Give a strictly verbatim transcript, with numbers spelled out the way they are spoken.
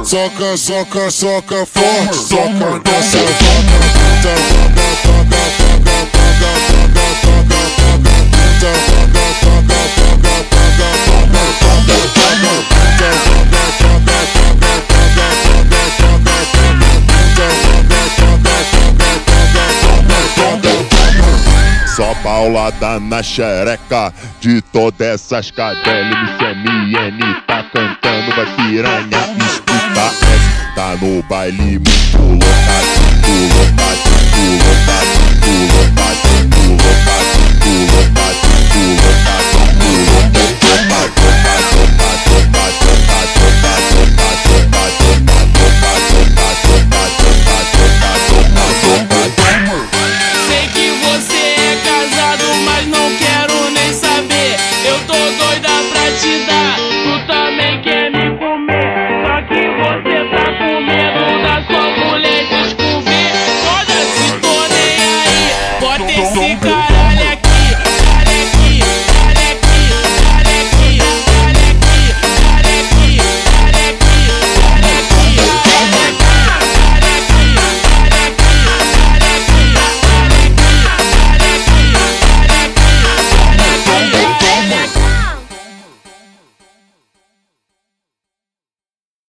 Soca, soca, soca forte, soca nessa bunda. Só paulada na xereca de todas essas cadelas. M C M N tá cantando, vai piranha, escuta essa. Tá no baile muito lotado, muito lotado, muito lotado, muito lotado, muito lotado, muito lotado, muito lotado. Sei que você é casado, mas não quero nem saber. Eu tô doida pra te dar